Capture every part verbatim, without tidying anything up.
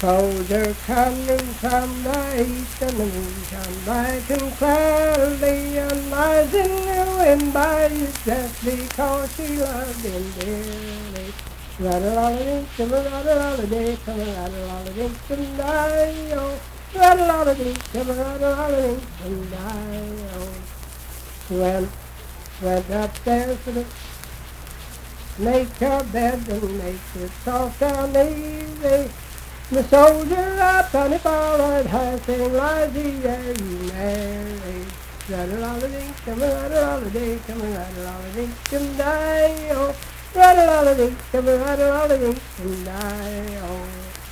Soldier coming from the east and the moon shone bright and clearly, and rising the wind by his just because she loved him dearly. Rattle-a-la-dee, come-a-rattle-a-la-dee, come-a-rattle-a-la-dee, come-die, oh. Rattle-a-la-dee, come-a-rattle-a-la-dee, come-die, oh. Went, went upstairs to the make her bed and make it soft and easy. The soldier up on the forward high saying, Risey, are you married? Rattle-a-la-dee, come-a-rattle-a-la-dee, come-a-rattle-a-la-dee, come-die, oh. Rattle-a-la-dee, come-a-rattle-a-la-dee, come-die, oh.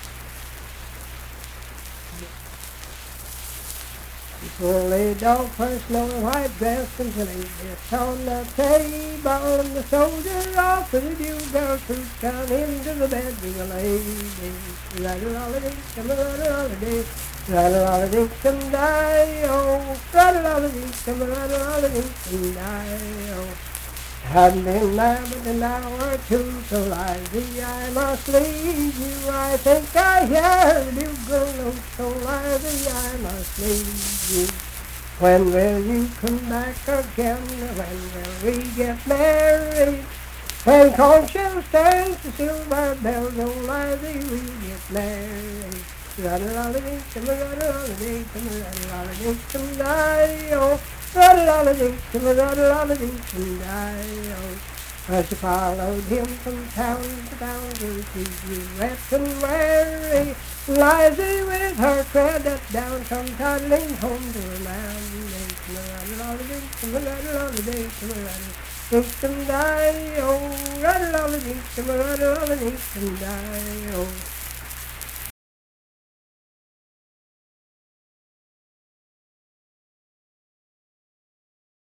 Fully dog first no white dress until he gets on the table, and the soldier off with the bugle troops down into the bed with the lady. Rattle-a-la-dee, come-a-rattle-a-la-dee, rattle-a-la-dee, come-die, oh. Rattle-a-la-dee, come-a-rattle-a-la-dee, come-die, oh. Hadn't been there but an hour or two, so Lively, I must leave you. I think I hear the bugle note, so Lively, I must leave you. When will you come back again? When will we get married? When conch shell stands the silver bells, oh Lively, we'll get married. Rattle-a-la-dee, come-a-rattle-a-la-dee, come-a-rattle-a-la-dee, come-die, oh. Rattle-a-la-dee, come-a-rattle-a-la-dee, come-die, oh. As she followed him from town to town to see you wet and weary, Lively with her credit down come toddling home to her man. Come-a-rattle-a-la-dee, come-a-rattle-a-la-dee, come-a-rattle-a-la-dee, come-die, oh. Rattle-a-la-dee, come-a-rattle-a-la-dee, come-die, oh.